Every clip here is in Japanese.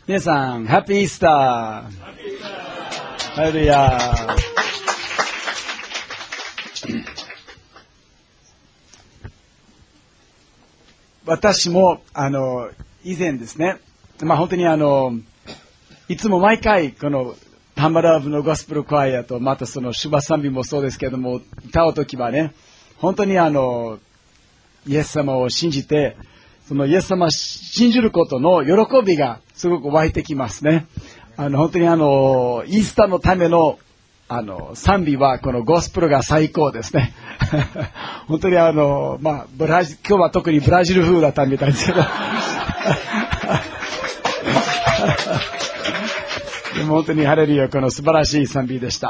皆さん、ハッピーイースター。ハレルヤ。私も、以前ですね、本当にいつも毎回、この、タンバラブのゴスペルクワイアと、またその、シュバ賛美もそうですけども、歌うときはね、本当にイエス様を信じて、そのイエス様を信じることの喜びがすごく湧いてきますね。本当にイースターのための、賛美はこのゴスペルが最高ですね。本当に今日は特にブラジル風だったみたいですけど。でも本当にハレルヤ、この素晴らしい賛美でした。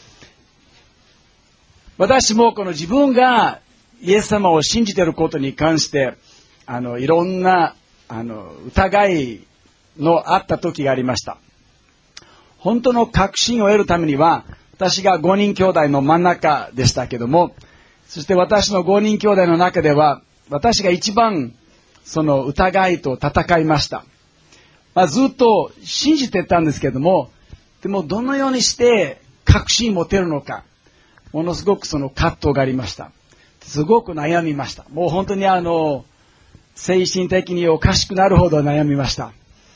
私もこの自分がイエス様を信じていることに関して、いろんな、疑いのあった時がありました。本当の確信を得るためには、私が5人兄弟の真ん中でしたけども、そして私の5人兄弟の中では、私が一番その疑いと戦いました。ずっと信じてたんですけども、でもどのようにして確信を持てるのか、ものすごくその葛藤がありました。すごく悩みました。もう本当に精神的におかしくなるほど悩みました。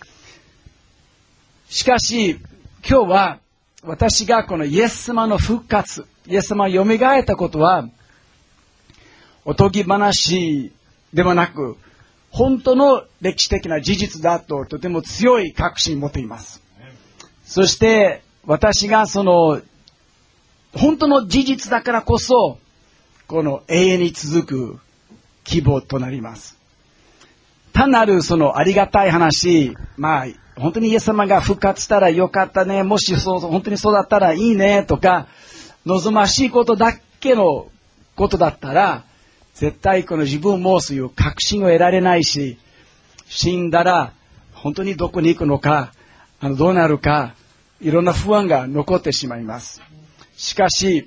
しかし、今日は私がこのイエス様の復活、イエス様が蘇ったことは、おとぎ話ではなく、本当の歴史的な事実だととても強い確信を持っています。そして私がその本当の事実だからこそ、この永遠に続く希望となります。単なるそのありがたい話、本当にイエス様が復活したらよかったね、もし本当にそうだったらいいねとか、望ましいことだけのことだったら、絶対この自分もそういう確信を得られないし、死んだら本当にどこに行くのか、どうなるか、いろんな不安が残ってしまいます。しかし、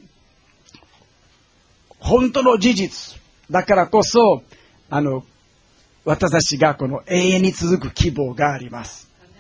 本当の事実だからこそ、私たちがこの永遠に続く希望があります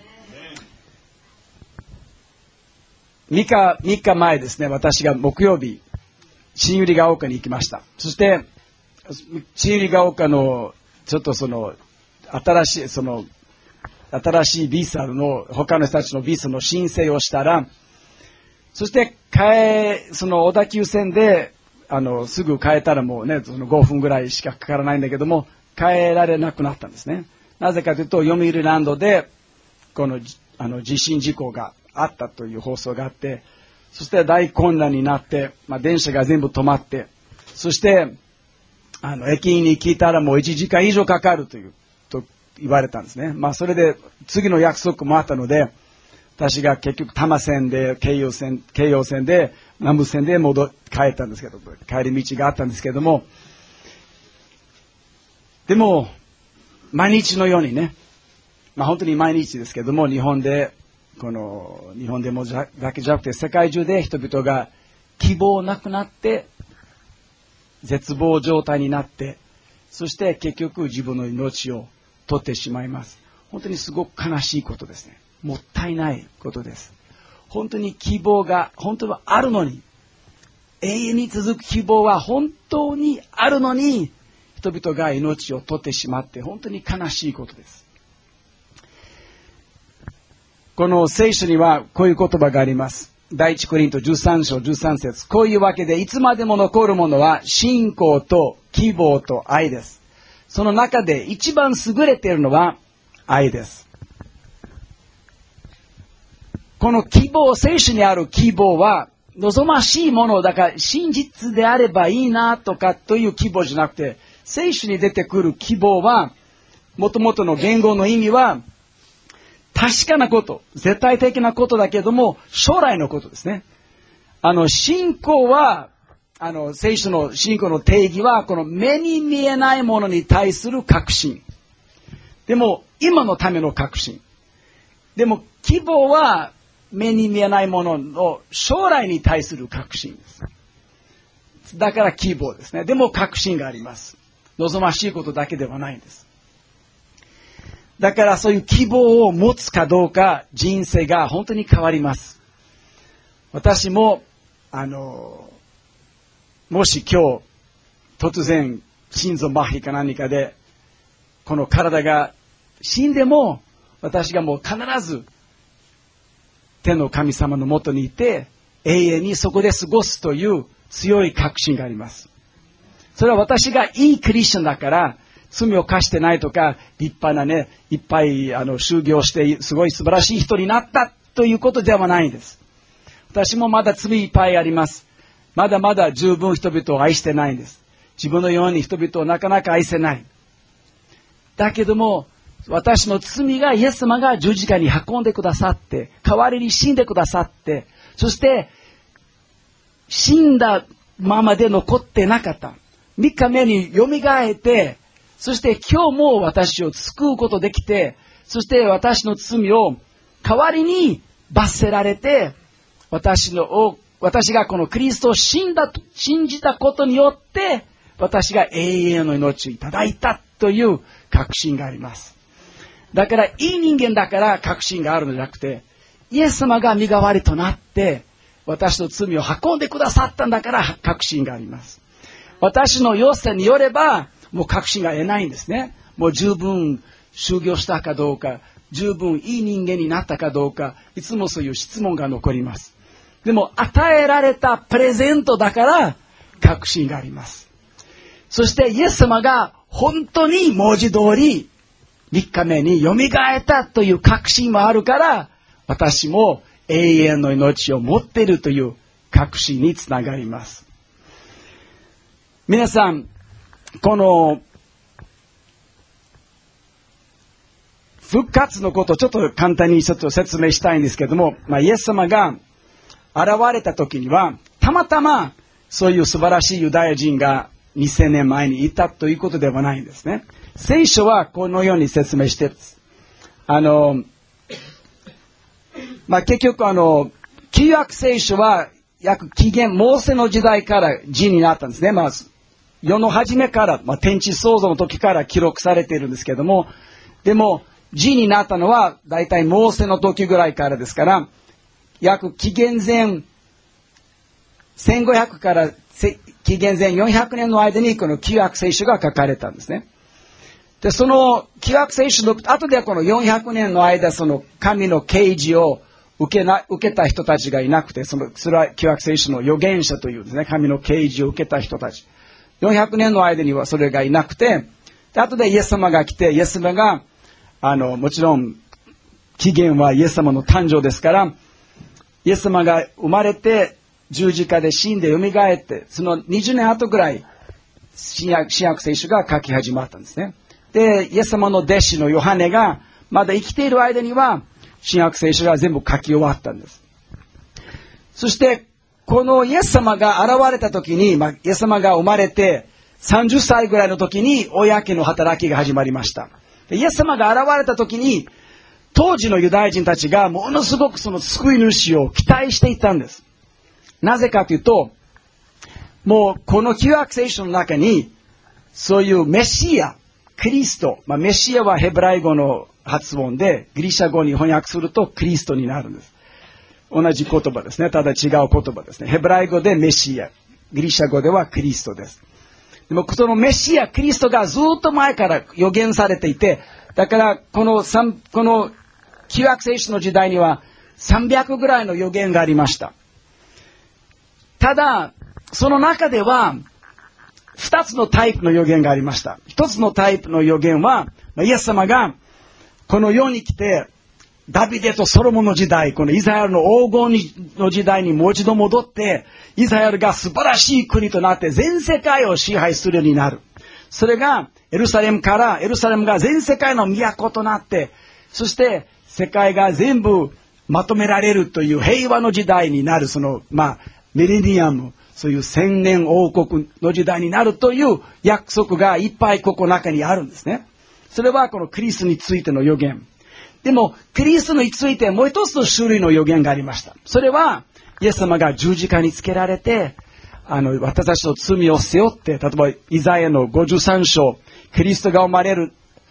。3日前ですね、私が木曜日、新百合ヶ丘に行きました。そして、新百合ヶ丘の、ちょっと新しいビザの、他の人たちのビザの申請をしたら、そして、その小田急線で、すぐ帰ったらもうね、その5分ぐらいしかかからないんだけども、帰られなくなったんですね。なぜかというと、読売ランドで、この、地震事故があったという放送があって、そして大混乱になって、電車が全部止まって、そして、駅員に聞いたらもう1時間以上かかると言われたんですね。それで次の約束もあったので、私が結局多摩線で、京葉線で、南武線で帰ったんですけど、帰り道があったんですけども、でも、毎日のようにね、本当に毎日ですけども、日本でもだけじゃなくて、世界中で人々が希望なくなって、絶望状態になって、そして結局自分の命を取ってしまいます。本当にすごく悲しいことですね。もったいないことです。本当に希望が本当はあるのに、永遠に続く希望は本当にあるのに、人々が命を取ってしまって本当に悲しいことです。この聖書にはこういう言葉があります。第一コリント13章13節。こういうわけでいつまでも残るものは信仰と希望と愛です。その中で一番優れているのは愛です。この希望、聖書にある希望は望ましいものだから真実であればいいなとかという希望じゃなくて、聖書に出てくる希望は、もともとの言語の意味は、確かなこと、絶対的なことだけども、将来のことですね。信仰は、聖書の信仰の定義は、この目に見えないものに対する確信。でも、今のための確信。でも、希望は、目に見えないものの将来に対する確信です。だから希望ですね。でも確信があります。望ましいことだけではないんです。 だからそういう希望を持つかどうか、人生が本当に変わります。私も、もし今日、突然、心臓麻痺か何かで、この体が死んでも、私がもう必ず、天の神様のもとにいて、永遠にそこで過ごすという強い確信があります。それは私がいいクリスチャンだから、罪を犯してないとか、立派なね、いっぱい修行して、すごい素晴らしい人になったということではないんです。私もまだ罪いっぱいあります。まだまだ十分人々を愛してないんです。自分のように人々をなかなか愛せない。だけども、私の罪がイエス様が十字架に運んでくださって、代わりに死んでくださって、そして死んだままで残ってなかった。3日目に蘇って、そして今日も私を救うことできて、そして私の罪を代わりに罰せられて、私がこのキリストを信じたことによって、私が永遠の命をいただいたという確信があります。だからいい人間だから確信があるのではなくて、イエス様が身代わりとなって、私の罪を運んでくださったんだから確信があります。私の良さによれば、もう確信が得ないんですね。もう十分修行したかどうか、十分いい人間になったかどうか、いつもそういう質問が残ります。でも与えられたプレゼントだから確信があります。そしてイエス様が本当に文字通り3日目に蘇ったという確信もあるから、私も永遠の命を持っているという確信につながります。皆さん、この復活のことをちょっと簡単にちょっと説明したいんですけども、イエス様が現れた時には、たまたまそういう素晴らしいユダヤ人が2000年前にいたということではないんですね。聖書はこのように説明しています。結局旧約聖書は紀元モーセの時代から字になったんですね。世の初めから、天地創造の時から記録されているんですけども、でも字になったのはだいたいモーセの時ぐらいからですから、約紀元前1500から紀元前400年の間にこの旧約聖書が書かれたんですね。で、その旧約聖書の後でこの400年の間、その神の啓示を受けた人たちがいなくて、それは旧約聖書の預言者というですね、神の啓示を受けた人たち。400年の間にはそれがいなくて、で後でイエス様が来て、イエス様が、もちろん、起源はイエス様の誕生ですから、イエス様が生まれて、十字架で死んで蘇って、その20年後ぐらい、新約聖書が書き始まったんですね。で、イエス様の弟子のヨハネが、まだ生きている間には、新約聖書が全部書き終わったんです。そして、このイエス様が現れた時に、イエス様が生まれて、30歳ぐらいの時に、公の働きが始まりました。でイエス様が現れた時に、当時のユダヤ人たちがものすごくその救い主を期待していたんです。なぜかというと、もうこの旧約聖書の中に、そういうメシア、クリスト、メシアはヘブライ語の発音で、ギリシャ語に翻訳するとクリストになるんです。同じ言葉ですね。ただ違う言葉ですね。ヘブライ語でメシア、ギリシャ語ではクリストです。でもそのメシア、クリストがずっと前から予言されていて、だからこの旧約聖書の時代には300ぐらいの予言がありました。ただ、その中では2つのタイプの予言がありました。1つのタイプの予言は、イエス様がこの世に来て、ダビデとソロモンの時代、このイスラエルの黄金の時代にもう一度戻って、イスラエルが素晴らしい国となって全世界を支配するようになる。それがエルサレムが全世界の都となって、そして世界が全部まとめられるという平和の時代になる、メレニアム、そういう千年王国の時代になるという約束がいっぱいここ中にあるんですね。それはこのクリストについての予言。でも、クリストについてもう一つの種類の予言がありました。それは、イエス様が十字架につけられて、私たちの罪を背負って、例えば、イザヤの53章、キリストが生まれる、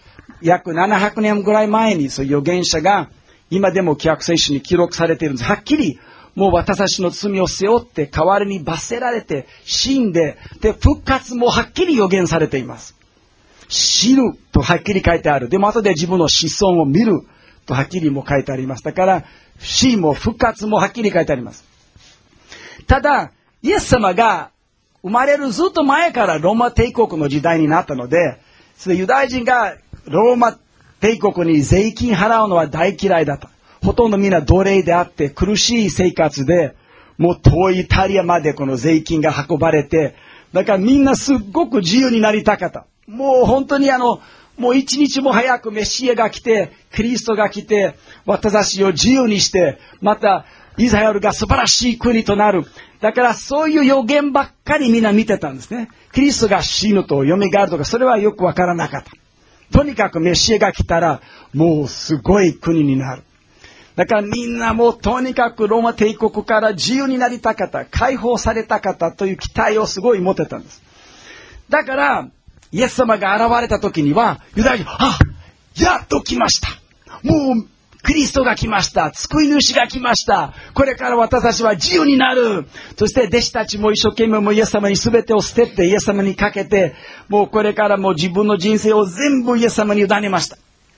約700年ぐらい前にそういう預言者が今でも旧約聖書に記録されているんです。はっきりもう私たちの罪を背負って代わりに罰せられて死んで、で復活もはっきり予言されています。死ぬとはっきり書いてある。でも後で自分の子孫を見るとはっきりも書いてあります。だから死も復活もはっきり書いてあります。ただイエス様が生まれるずっと前からローマ帝国の時代になったので、ユダヤ人がローマ帝国に税金払うのは大嫌いだった。ほとんどみんな奴隷であって苦しい生活で、もう遠いイタリアまでこの税金が運ばれて、だからみんなすっごく自由になりたかった。もう本当にもう一日も早くメシアが来て、キリストが来て、私たちを自由にして、またイスラエルが素晴らしい国となる。だからそういう予言ばっかりみんな見てたんですね。キリストが死ぬと蘇るとか、それはよくわからなかった。とにかくメシアが来たら、もうすごい国になる。だからみんなもうとにかくローマ帝国から自由になりたかった、解放されたかったという期待をすごい持ってたんです。だから、イエス様が現れた時には、ユダヤ人、やっと来ました。もう、キリストが来ました。救い主が来ました。これから私たちは自由になる。そして弟子たちも一生懸命もイエス様に全てを捨てて、イエス様にかけて、もうこれからもう自分の人生を全部イエス様に委ねました。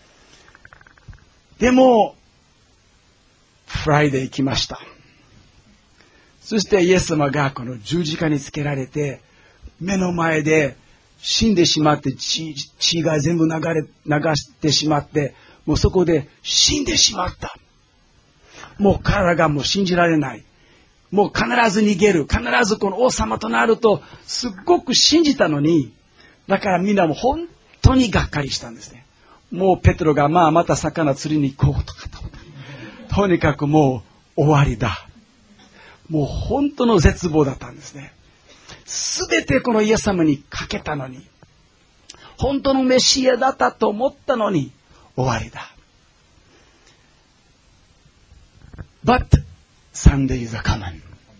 でも、フライデー来ました。そしてイエス様がこの十字架につけられて、目の前で死んでしまって、血が全部流してしまって、もうそこで死んでしまった。もう体がもう信じられない。もう必ず逃げる。必ずこの王様となると、すっごく信じたのに、だからみんなもう本当にがっかりしたんですね。もうペテロがまた魚釣りに行こうとかとにかくもう終わりだ。もう本当の絶望だったんですね。すべてこのイエス様にかけたのに、本当のメシアだったと思ったのに、終わりだ。But Sunday is coming.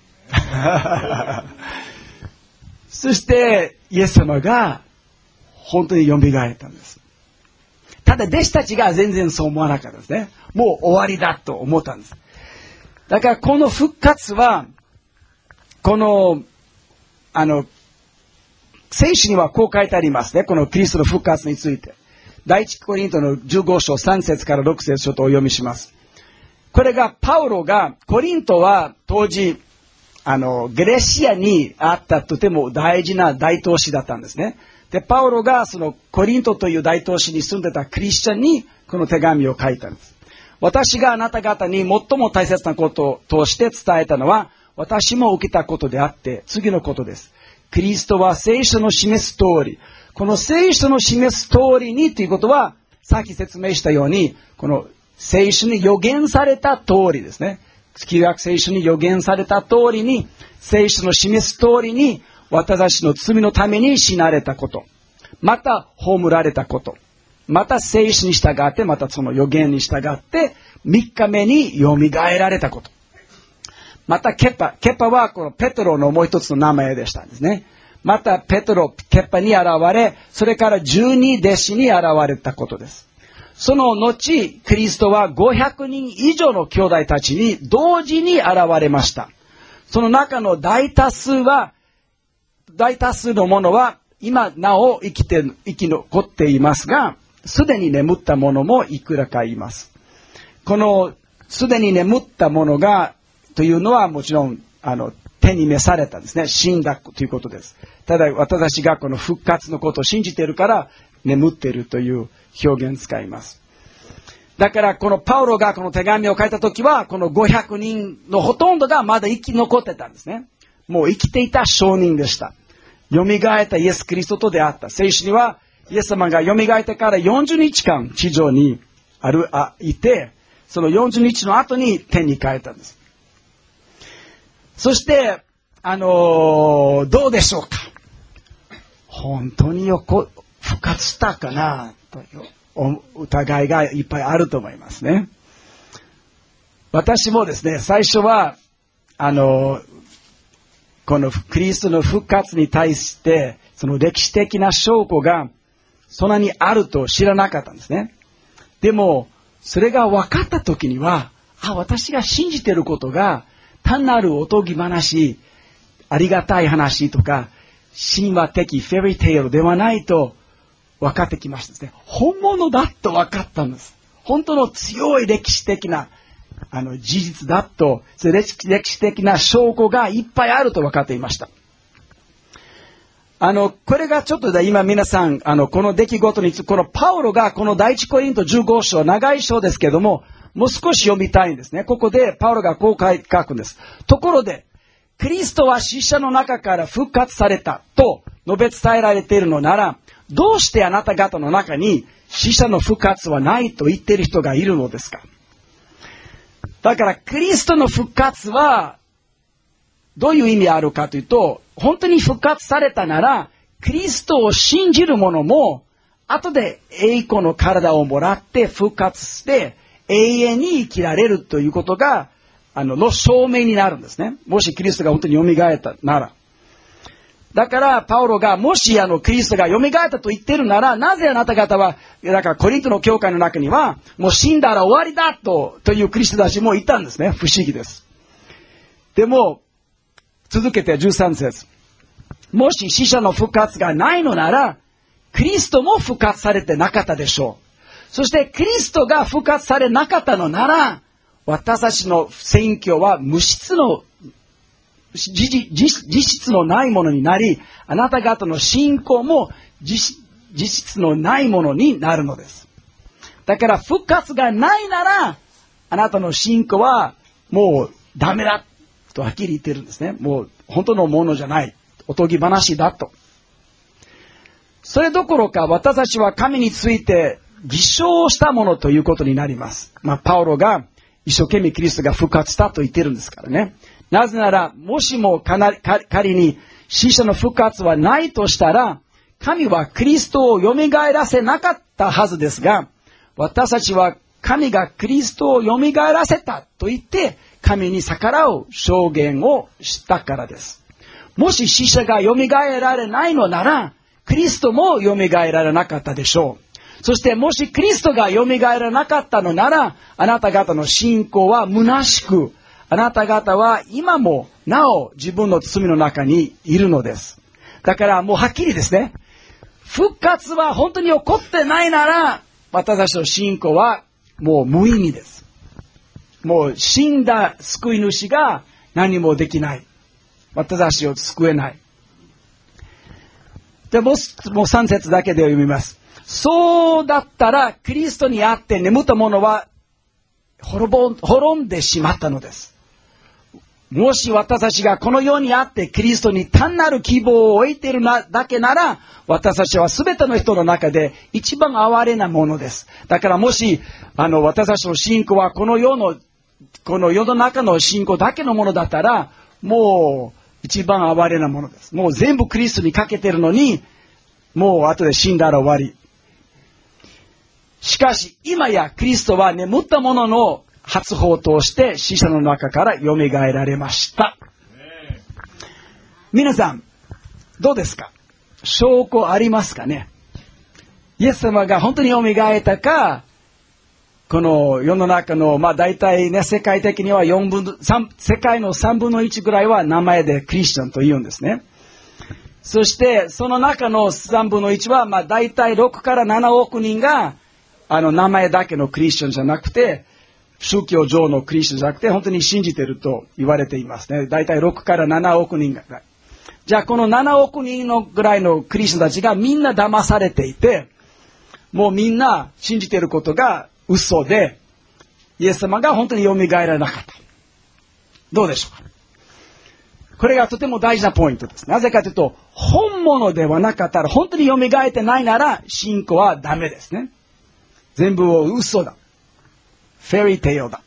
そしてイエス様が本当に蘇ったんです。ただ弟子たちが全然そう思わなかったですね。もう終わりだと思ったんです。だからこの復活は、この聖書にはこう書いてありますね。このキリストの復活について。第一コリントの15章3節から6節ちょっとお読みします。これがパウロが、コリントは当時、ゲレシアにあったとても大事な大都市だったんですね。で、パウロがそのコリントという大都市に住んでたクリスチャンにこの手紙を書いたんです。私があなた方に最も大切なこととして伝えたのは、私も受けたことであって、次のことです。キリストは聖書の示す通り、この聖書の示す通りにということは、さっき説明したように、この聖書に予言された通りですね。旧約聖書に予言された通りに、聖書の示す通りに、私たちの罪のために死なれたこと、また葬られたこと、また聖書に従って、またその予言に従って、3日目によみがえられたこと。またケパはこのペテロのもう一つの名前でしたんですね。またケパに現れ、それから12弟子に現れたことです。その後、キリストは500人以上の兄弟たちに同時に現れました。その中の大多数の者は今なお生き残っていますが、すでに眠った者もいくらかいます。このすでに眠った者がというのはもちろん手に召されたんですね。死んだということです。ただ私たちがこの復活のことを信じているから眠っているという表現を使います。だからこのパウロがこの手紙を書いたときはこの500人のほとんどがまだ生き残ってたんですね。もう生きていた証人でした。蘇ったイエス・キリストと出会った。聖書にはイエス様が蘇ってから40日間地上にいて、その40日の後に天に帰ったんです。そして、どうでしょうか。本当に復活したかなという疑いがいっぱいあると思いますね。私もですね、最初は、このキリストの復活に対して、その歴史的な証拠がそんなにあると知らなかったんですね。でも、それが分かった時には、私が信じていることが単なるおとぎ話、ありがたい話とか、神話的フェリーテールではないと分かってきましたですね。本物だと分かったんです。本当の強い歴史的な事実だと、歴史的な証拠がいっぱいあると分かっていました。これがちょっと今皆さん、この出来事について、このパウロがこの第一コリント15章、長い章ですけども、もう少し読みたいんですね。ここでパウロがこう書くんです。ところで、キリストは死者の中から復活されたと述べ伝えられているのなら、どうしてあなた方の中に死者の復活はないと言っている人がいるのですか？だからキリストの復活はどういう意味あるかというと、本当に復活されたなら、キリストを信じる者も後で栄光の体をもらって復活して永遠に生きられるということがの証明になるんですね。もしキリストが本当に蘇ったなら。だからパウロがもしキリストが蘇ったと言っているなら、なぜあなた方は、だからコリントの教会の中にはもう死んだら終わりだというクリスチャンたちもいたんですね。不思議です。でも続けて13節。もし死者の復活がないのなら、キリストも復活されてなかったでしょう。そしてキリストが復活されなかったのなら、私たちの宣教は事実のないものになり、あなた方の信仰も実質のないものになるのです。だから復活がないなら、あなたの信仰はもうダメだとはっきり言ってるんですね。もう本当のものじゃない。おとぎ話だと。それどころか私たちは神について偽証したものということになります。パウロが一生懸命キリストが復活したと言ってるんですからね。なぜなら、もしも仮に死者の復活はないとしたら、神はキリストを蘇らせなかったはずですが、私たちは神がキリストを蘇らせたと言って、神に逆らう証言をしたからです。もし死者が蘇られないのなら、キリストも蘇られなかったでしょう。そしてもしキリストが蘇らなかったのなら、あなた方の信仰は虚しく、あなた方は今もなお自分の罪の中にいるのです。だからもうはっきりですね。復活は本当に起こってないなら、私たちの信仰はもう無意味です。もう死んだ救い主が何もできない。私たちを救えない。でもう3節だけで読みます。そうだったらキリストにあって眠った者は滅んでしまったのです。もし私たちがこの世にあってキリストに単なる希望を置いているだけなら、私たちは全ての人の中で一番哀れなものです。だからもし私たちの信仰はこの世の中の信仰だけのものだったら、もう一番哀れなものです。もう全部キリストにかけてるのに、もう後で死んだら終わり。しかし今やキリストは眠った者の初報として死者の中から蘇られました。皆さんどうですか？証拠ありますかね？イエス様が本当に蘇ったか、この世の中の大体ね、世界的には世界の3分の1ぐらいは名前でクリスチャンと言うんですね。そしてその中の3分の1は大体6から7億人が名前だけのクリスチャンじゃなくて、宗教上のクリスチャンじゃなくて本当に信じていると言われていますね。だいたい6から7億人が。じゃあこの7億人のぐらいのクリスチャンたちがみんな騙されていて、もうみんな信じていることが嘘で、イエス様が本当に蘇らなかった。どうでしょうか？これがとても大事なポイントです。なぜかというと、本物ではなかったら、本当に蘇ってないなら信仰はダメですね。全部嘘だ。フェリーテールだ。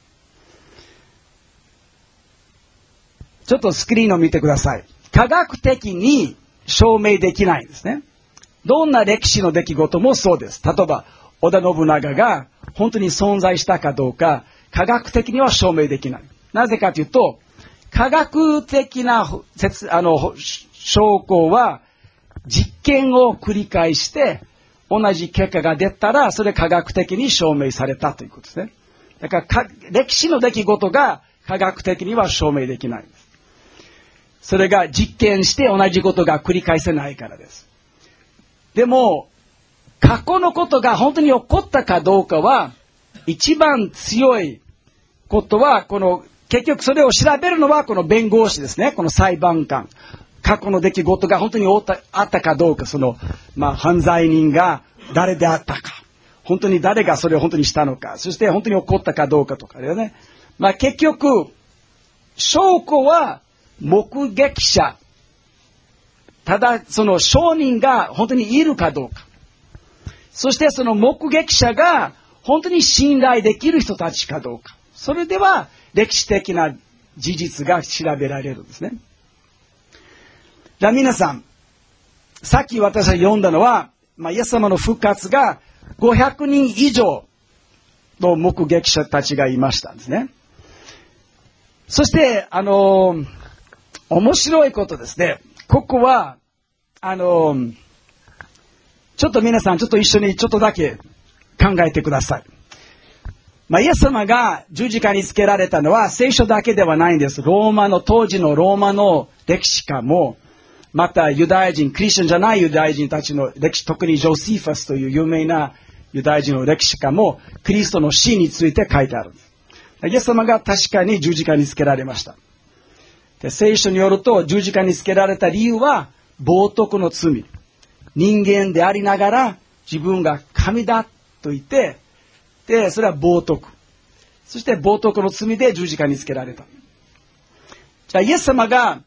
ちょっとスクリーンを見てください。科学的に証明できないんですね。どんな歴史の出来事もそうです。例えば織田信長が本当に存在したかどうか、科学的には証明できない。なぜかというと、科学的な証拠は実験を繰り返して、 同じ結果が出たら、それ科学的に証明されたということですね。だから歴史の出来事が科学的には証明できないんです。それが実験して同じことが繰り返せないからです。でも、過去のことが本当に起こったかどうかは、一番強いことは、結局それを調べるのはこの弁護士ですね。この裁判官。過去の出来事が本当にあったかどうか、犯罪人が誰であったか。本当に誰がそれを本当にしたのか。そして本当に起こったかどうかとかだよね。結局、証拠は目撃者。ただ、その証人が本当にいるかどうか。そしてその目撃者が本当に信頼できる人たちかどうか。それでは歴史的な事実が調べられるんですね。皆さん、さっき私が読んだのは、イエス様の復活が500人以上の目撃者たちがいましたんですね。そして、面白いことですね。ここは、ちょっと皆さん、ちょっと一緒にちょっとだけ考えてください。イエス様が十字架につけられたのは聖書だけではないんです。当時のローマの歴史家も、またユダヤ人、クリスチャンじゃないユダヤ人たちの歴史、特にジョセファスという有名なユダヤ人の歴史家も、キリストの死について書いてあるんです。イエス様が確かに十字架につけられました。で、聖書によると十字架につけられた理由は、冒涜の罪。人間でありながら自分が神だと言って、で、それは冒涜。そして冒涜の罪で十字架につけられた。じゃあイエス様が、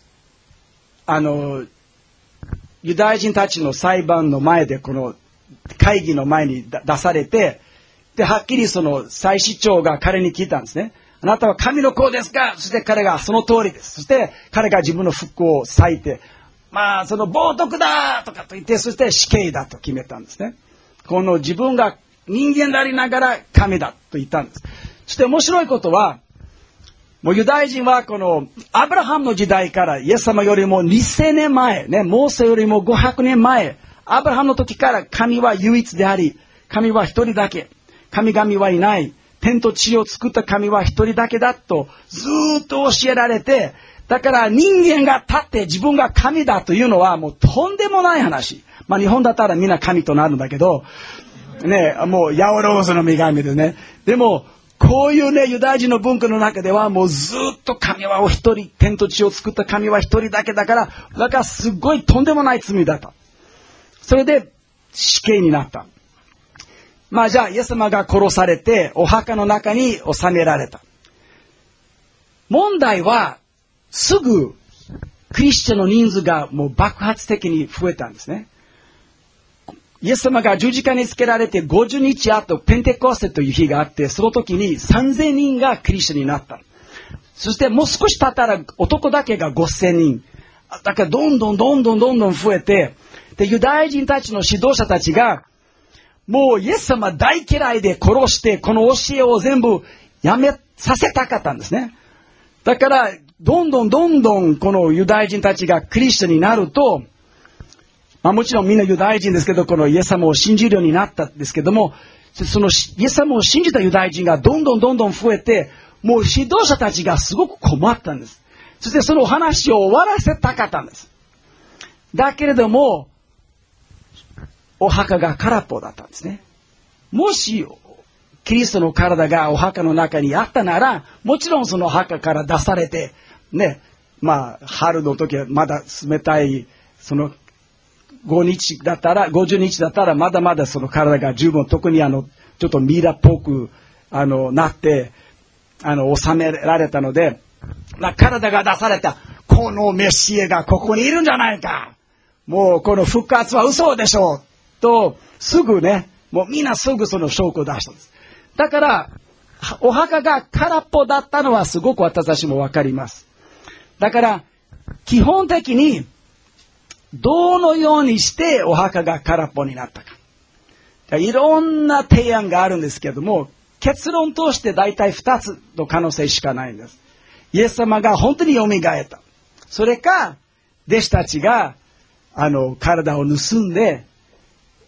ユダヤ人たちの裁判の前で、この会議の前に出されて、で、はっきりその祭司長が彼に聞いたんですね。あなたは神の子ですか？そして彼がその通りです。そして彼が自分の服を裂いて、その冒涜だとかと言って、そして死刑だと決めたんですね。この自分が人間でありながら神だと言ったんです。そして面白いことは、もうユダヤ人はこのアブラハムの時代からイエス様よりも2000年前、ね、モーセよりも500年前、アブラハムの時から神は唯一であり、神は一人だけ、神々はいない、天と地を作った神は一人だけだとずーっと教えられて、だから人間が立って自分が神だというのはもうとんでもない話。日本だったらみんな神となるんだけど、ね、もうヤオローズの女神でね。でも、こういうね、ユダヤ人の文化の中ではもうずっと神はお一人、天と地を作った神は一人だけだから、すっごいとんでもない罪だった。それで死刑になった。じゃあ、イエス様が殺されて、お墓の中に収められた。問題は、すぐ、クリスチャンの人数がもう爆発的に増えたんですね。イエス様が十字架につけられて50日後、ペンテコステという日があって、その時に3000人がクリスチャンになった。そしてもう少し経ったら男だけが5000人。だからどんどん増えて、で、ユダヤ人たちの指導者たちが、もうイエス様大嫌いで殺して、この教えを全部やめさせたかったんですね。だから、どんどんこのユダヤ人たちがクリスチャンになると、もちろんみんなユダヤ人ですけど、このイエス様を信じるようになったんですけども、そのイエス様を信じたユダヤ人がどんどん増えて、もう指導者たちがすごく困ったんです。そしてその話を終わらせたかったんです。だけれども、お墓が空っぽだったんですね。もし、キリストの体がお墓の中にあったなら、もちろんその墓から出されて、ね、春の時はまだ冷たい、その、50日だったらまだまだその体が十分、特にちょっとミイラっぽくなって収められたので、体が出された、このメシエがここにいるんじゃないか、もうこの復活は嘘でしょうと、すぐね、もうみんなすぐその証拠を出したんです。だからお墓が空っぽだったのはすごく私たちもわかります。だから基本的にどのようにしてお墓が空っぽになったか。いろんな提案があるんですけども、結論として大体2つの可能性しかないんです。イエス様が本当に蘇った。それか、弟子たちが体を盗んで、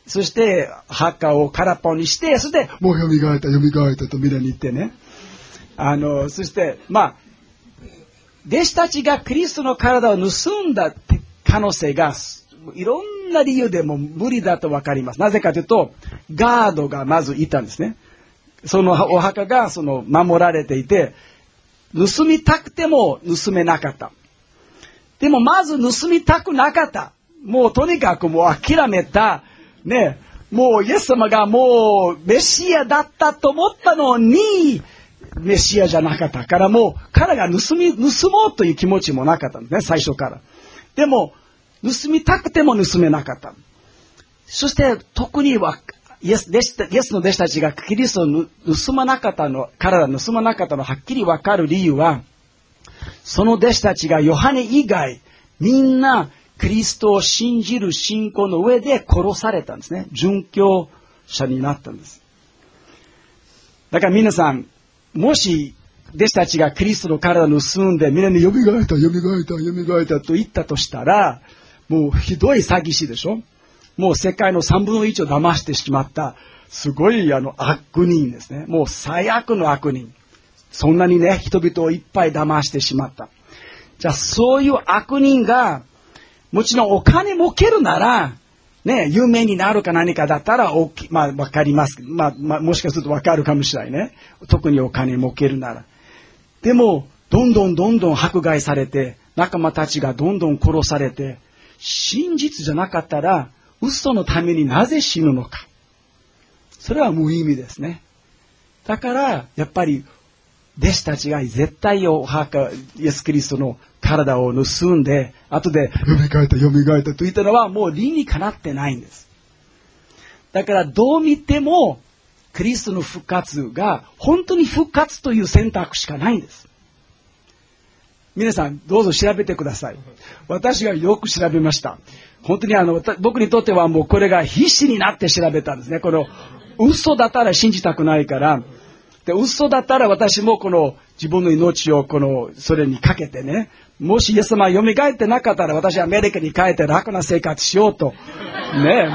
そして墓を空っぽにして、そしてもう蘇ったとみんなに言ってね。そして弟子たちがキリストの体を盗んだ可能性がいろんな理由でも無理だと分かります。なぜかというと、ガードがまずいたんですね。そのお墓が守られていて、盗みたくても盗めなかった。でもまず盗みたくなかった。もうとにかくもう諦めた。ね、もうイエス様がもうメシアだったと思ったのに、メシアじゃなかったから、もう彼が盗もうという気持ちもなかったんですね、最初から。でも、盗みたくても盗めなかった。そして特にイエスの弟子たちがキリストを盗まなかったの、体を盗まなかったのはっきりわかる理由は、その弟子たちがヨハネ以外、みんなキリストを信じる信仰の上で殺されたんですね。殉教者になったんです。だから皆さん、もし弟子たちがキリストの体を盗んでみんなに蘇ったと言ったとしたら、もうひどい詐欺師でしょ。もう世界の3分の1を騙してしまったすごい悪人ですね。もう最悪の悪人。そんなにね、人々をいっぱい騙してしまった。じゃあそういう悪人がもちろんお金儲けるならね、有名になるか何かだったらわかります。もしかするとわかるかもしれないね。特にお金儲けるなら。でもどんどん迫害されて、仲間たちがどんどん殺されて、真実じゃなかったら嘘のためになぜ死ぬのか。それは無意味ですね。だからやっぱり弟子たちが絶対お墓、イエス・キリストの体を盗んで、後で蘇ったと言ったのはもう理にかなってないんです。だからどう見てもキリストの復活が本当に復活という選択しかないんです。皆さんどうぞ調べてください。私がよく調べました。本当に僕にとってはもうこれが必死になって調べたんですね。この嘘だったら信じたくないから。で、嘘だったら私も自分の命をそれにかけてね、もしイエス様が蘇ってなかったら私はアメリカに帰って楽な生活しようと。ね。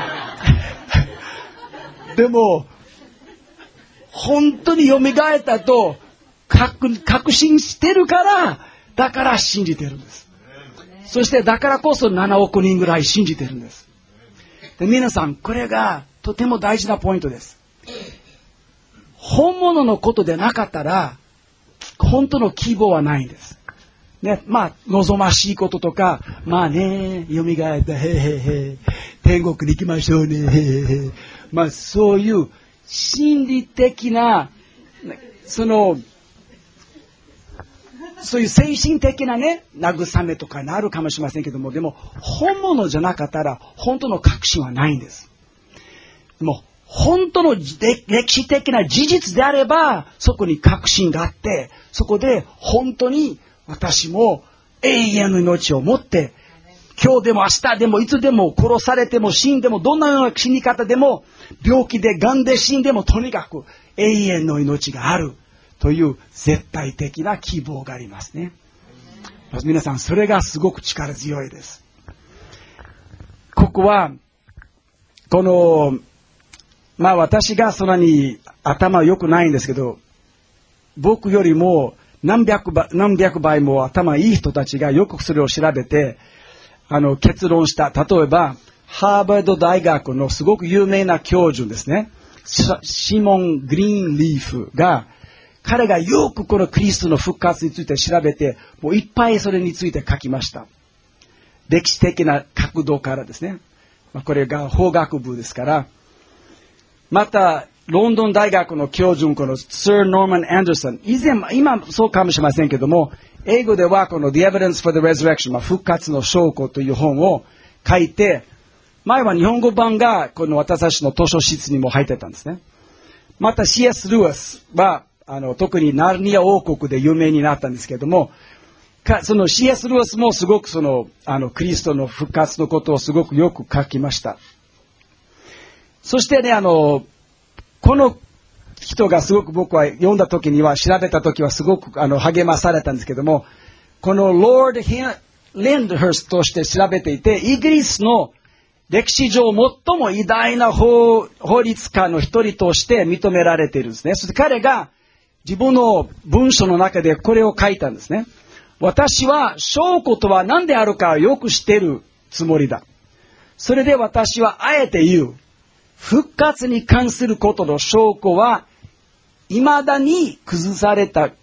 でも、本当に蘇ったと確信してるから、だから信じてるんです。そしてだからこそ7億人ぐらい信じてるんです。で、皆さん、これがとても大事なポイントです。本物のことでなかったら、本当の希望はないんです。ね、望ましいこととか、蘇った、天国に行きましょうね、そういう心理的な、そういう精神的なね、慰めとかになるかもしれませんけども、でも、本物じゃなかったら、本当の確信はないんです。でも本当の歴史的な事実であれば、そこに確信があって、そこで本当に私も永遠の命を持って、今日でも明日でもいつでも殺されても死んでも、どんなような死に方でも、病気で癌で死んでも、とにかく永遠の命があるという絶対的な希望がありますね。皆さん、それがすごく力強いです。ここは、私がそんなに頭良くないんですけど、僕よりも何百倍も頭いい人たちがよくそれを調べて、結論した。例えば、ハーバード大学のすごく有名な教授ですね。シモン・グリーンリーフが、彼がよくこのキリストの復活について調べて、もういっぱいそれについて書きました。歴史的な角度からですね。これが法学部ですから、また、ロンドン大学の教授、この Sir Norman Anderson、今そうかもしれませんけども、英語ではこの The Evidence for the Resurrection、復活の証拠という本を書いて、前は日本語版がこの私たちの図書室にも入ってたんですね。また C.S. ルイスは、特にナルニア王国で有名になったんですけども、その C.S. ルイスもすごくキリストの復活のことをすごくよく書きました。そしてね、この人がすごく僕は読んだ時には、調べた時はすごく励まされたんですけども、この Lord Lyndhurst として調べていて、イギリスの歴史上最も偉大な法律家の一人として認められているんですね。そして彼が自分の文書の中でこれを書いたんですね。私は証拠とは何であるかをよく知っているつもりだ。それで私はあえて言う。復活に関することの証拠は未だに崩された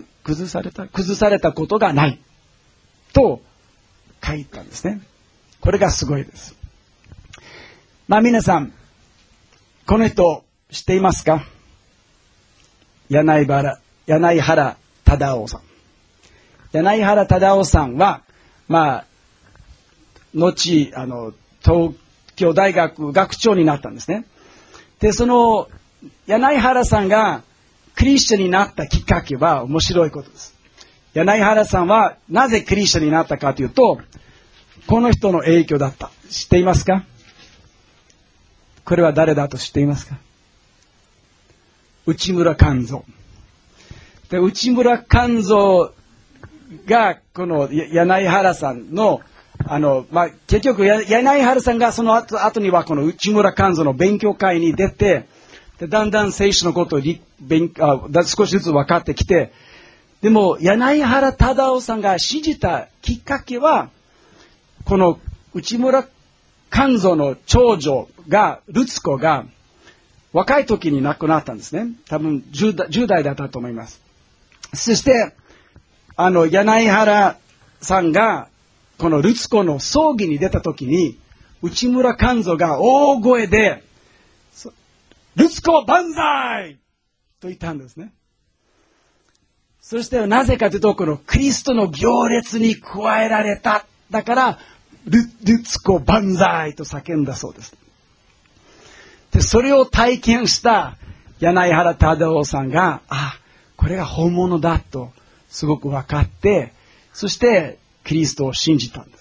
ことがない。と書いたんですね。これがすごいです。皆さん、この人知っていますか？柳原忠夫さん。柳原忠夫さんは、後、東京大学学長になったんですね。で、その、柳原さんがクリスチャンになったきっかけは面白いことです。柳原さんはなぜクリスチャンになったかというと、この人の影響だった。知っていますか？これは誰だと知っていますか？内村勘三。で、内村勘三が、この柳原さんの、結局、柳原さんがその後にはこの内村勘三の勉強会に出て、でだんだん聖書のことを少しずつ分かってきて、でも、柳原忠夫さんが信じたきっかけは、この内村勘三の長女が、ルツ子が、若い時に亡くなったんですね。多分10代だったと思います。そして、柳原さんが、このルツ子の葬儀に出た時に、内村勘三が大声で、ルツ子万歳と言ったんですね。そしてなぜかというと、このクリストの行列に加えられた。だから、ルツ子万歳と叫んだそうです。で、それを体験した柳原忠夫さんが、これが本物だとすごく分かって、そしてキリストを信じたんです。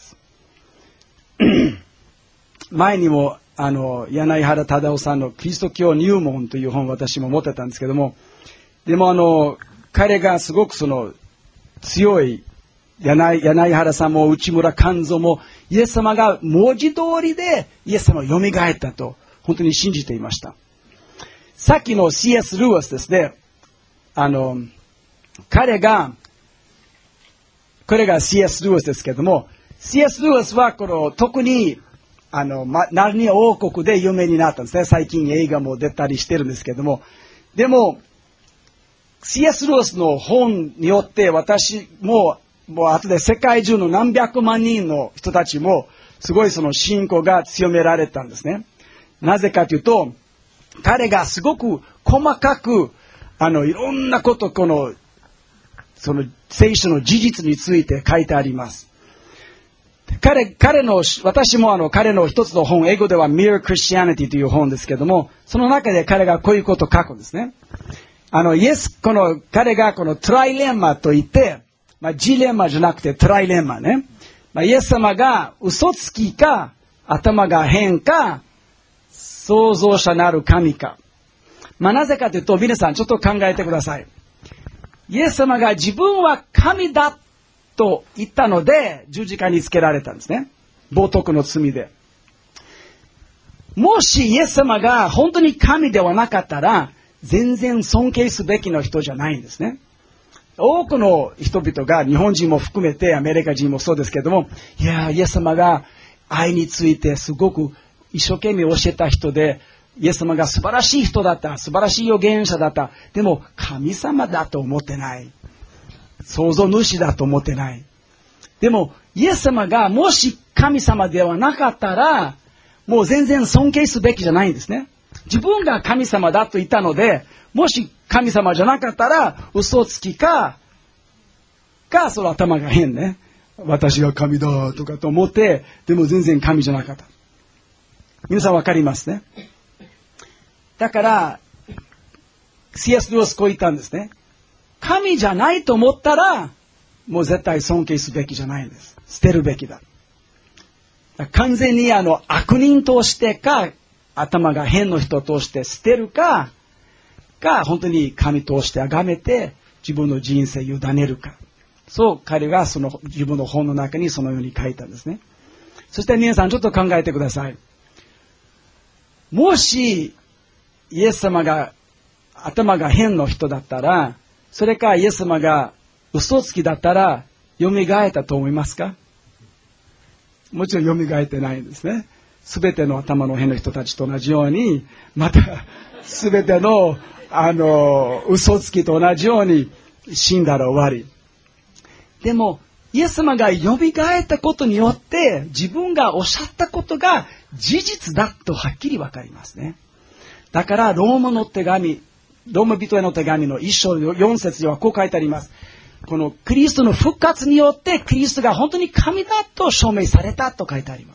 前にも柳原忠夫さんのキリスト教入門という本を私も持ってたんですけども、でも彼がすごくその強い柳原さんも内村勘三もイエス様が文字通りでイエス様が蘇ったと本当に信じていました。さっきの C.S. ルーアスですね。これが C.S. ルーアスですけども、C.S. ルーアスは特にナルニア王国で有名になったんですね。最近映画も出たりしてるんですけども、でも C.S. ルーアスの本によって私もう後で世界中の何百万人の人たちもすごいその信仰が強められたんですね。なぜかというと、彼がすごく細かくいろんなことその聖書の事実について書いてあります。私も彼の一つの本、英語では Mere Christianity という本ですけども、その中で彼がこういうことを書くんですね。彼がこのトライレンマといって、ジレンマじゃなくてトライレンマね。イエス様が嘘つきか、頭が変か、創造者なる神か。なぜかというと、皆さんちょっと考えてください。イエス様が自分は神だと言ったので、十字架につけられたんですね。冒涜の罪で。もしイエス様が本当に神ではなかったら、全然尊敬すべきの人じゃないんですね。多くの人々が、日本人も含めてアメリカ人もそうですけども、イエス様が愛についてすごく一生懸命教えた人で、イエス様が素晴らしい人だった、素晴らしい預言者だった。でも神様だと思ってない。創造主だと思ってない。でもイエス様がもし神様ではなかったら、もう全然尊敬すべきじゃないんですね。自分が神様だと言ったので、もし神様じゃなかったら、嘘つきか、その頭が変ね。私が神だとかと思って、でも全然神じゃなかった。皆さんわかりますね。だから、C.S. ルーアスこう言ったんですね。神じゃないと思ったら、もう絶対尊敬すべきじゃないんです。捨てるべきだ。完全に悪人としてか、頭が変の人として捨てるか、本当に神として崇めて自分の人生を委ねるか。そう彼が自分の本の中にそのように書いたんですね。そして皆さんちょっと考えてください。 もしイエス様が頭が変の人だったら、それかイエス様が嘘つきだったら蘇ったと思いますか？もちろん蘇ってないんですね。すべての頭の変の人たちと同じように、またすべての嘘つきと同じように死んだら終わり。でもイエス様が蘇ったことによって自分がおっしゃったことが事実だとはっきりわかりますね。だからローマ人への手紙の1章4節にはこう書いてあります。このクリストの復活によってクリストが本当に神だと証明されたと書いてあります。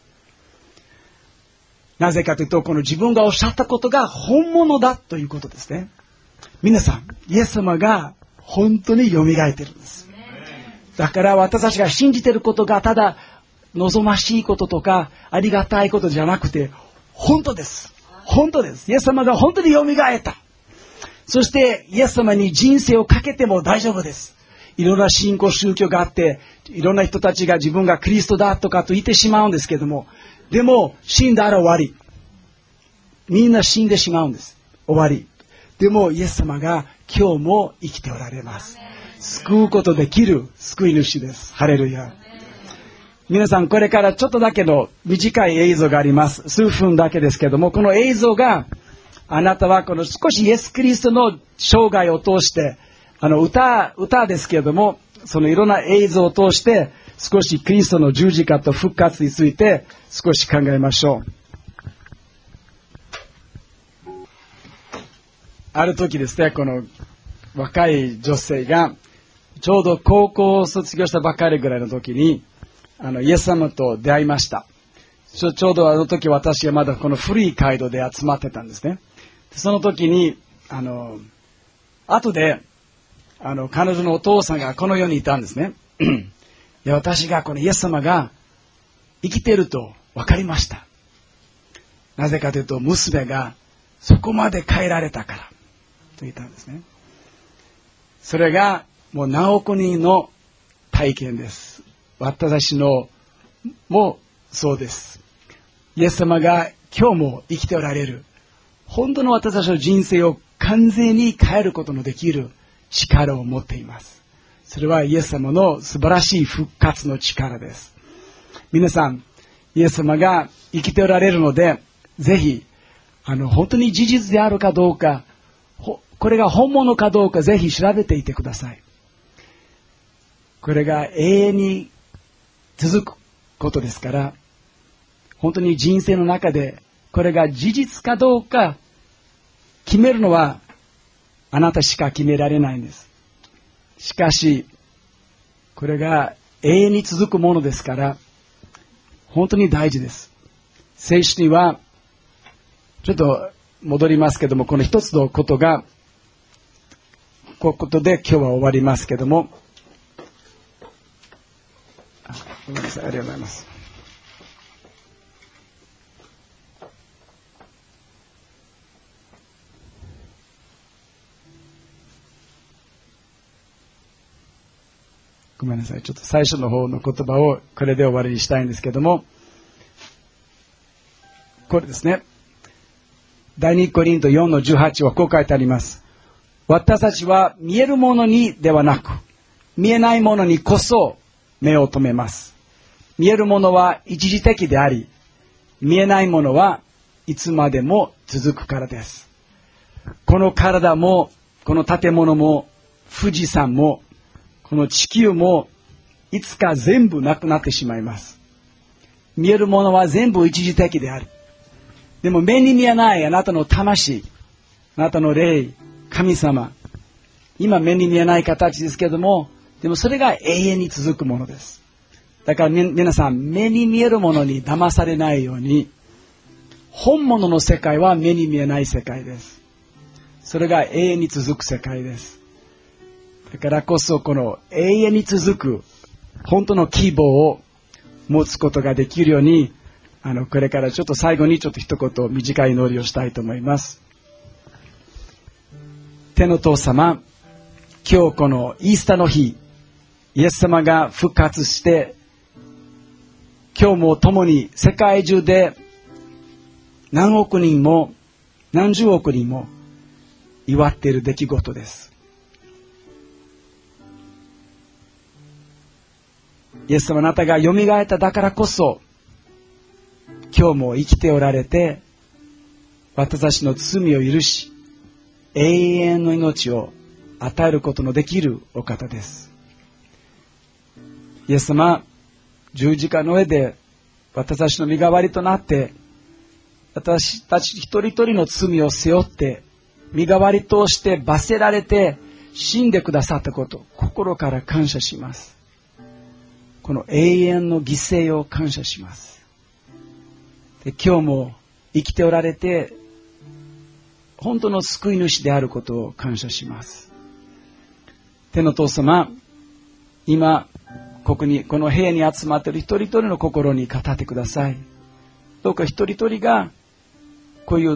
なぜかというと、この自分がおっしゃったことが本物だということですね。皆さん、イエス様が本当に蘇っているんです。だから私たちが信じていることがただ望ましいこととかありがたいことじゃなくて、本当です。本当です。イエス様が本当に蘇った。そしてイエス様に人生をかけても大丈夫です。いろんな信仰宗教があって、いろんな人たちが自分がキリストだとかと言ってしまうんですけども、でも死んだら終わり。みんな死んでしまうんです。終わり。でもイエス様が今日も生きておられます。救うことできる救い主です。ハレルヤ。皆さん、これからちょっとだけの短い映像があります。数分だけですけども、この映像があなたはこの少しイエス・キリストの生涯を通して、歌ですけれども、そのいろんな映像を通して少しキリストの十字架と復活について少し考えましょう。ある時ですね、この若い女性がちょうど高校を卒業したばかりぐらいの時にイエス様と出会いました。ちょうどあの時私がまだこの古い街道で集まってたんですね。その時に後で彼女のお父さんがこの世にいたんですね。で、私がこのイエス様が生きていると分かりました。なぜかというと娘がそこまで変えられたからと言ったんですね。それがもう何億人の体験です。私のもそうです。イエス様が今日も生きておられる。本当の私たちの人生を完全に変えることのできる力を持っています。それはイエス様の素晴らしい復活の力です。皆さん、イエス様が生きておられるので、ぜひ本当に事実であるかどうか、これが本物かどうかぜひ調べていてください。これが永遠に続くことですから、本当に人生の中でこれが事実かどうか決めるのはあなたしか決められないんです。しかしこれが永遠に続くものですから本当に大事です。聖書にはちょっと戻りますけども、この一つのことがこことで今日は終わりますけども、ごめんなさい、ありがとうございます。ごめんなさい、ちょっと最初の方の言葉をこれで終わりにしたいんですけども、これですね。第2コリント4の18はこう書いてあります。私たちは見えるものにではなく、見えないものにこそ目を留めます。見えるものは一時的であり、見えないものはいつまでも続くからです。この体も、この建物も、富士山も、この地球も、いつか全部なくなってしまいます。見えるものは全部一時的である。でも目に見えないあなたの魂、あなたの霊、神様、今目に見えない形ですけれども、でもそれが永遠に続くものです。だから皆さん、目に見えるものに騙されないように、本物の世界は目に見えない世界です。それが永遠に続く世界です。だからこそこの永遠に続く本当の希望を持つことができるように、これからちょっと最後にちょっと一言短い祈りをしたいと思います。天の父様、今日このイースターの日、イエス様が復活して、今日も共に世界中で何億人も何十億人も祝っている出来事です。イエス様、あなたがよみがえっただからこそ、今日も生きておられて、私たちの罪を許し、永遠の命を与えることのできるお方です。イエス様、十字架の上で私たちの身代わりとなって、私たち一人一人の罪を背負って、身代わりとして罰せられて死んでくださったこと、心から感謝します。この永遠の犠牲を感謝します。で、今日も生きておられて、本当の救い主であることを感謝します。天の父様、今、この部屋に集まっている一人一人の心に語ってください。どうか一人一人が、こういう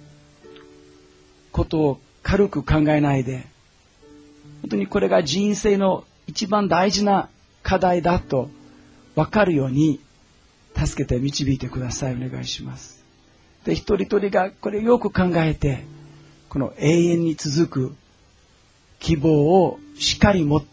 ことを軽く考えないで、本当にこれが人生の一番大事な課題だと分かるように、助けて導いてください。お願いします。で、一人一人がこれをよく考えて、この永遠に続く希望をしっかり持って、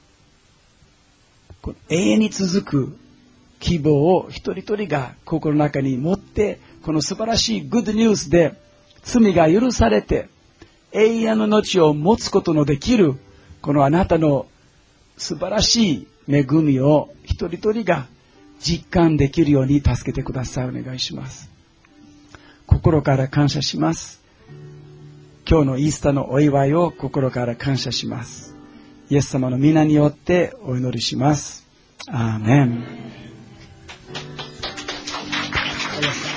この永遠に続く希望を一人一人が心の中に持って、この素晴らしいグッドニュースで罪が許されて永遠の命を持つことのできる、このあなたの素晴らしい恵みを一人一人が実感できるように助けてください。お願いします。心から感謝します。今日のイースターのお祝いを心から感謝します。イエス様の皆によってお祈りします。アーメン。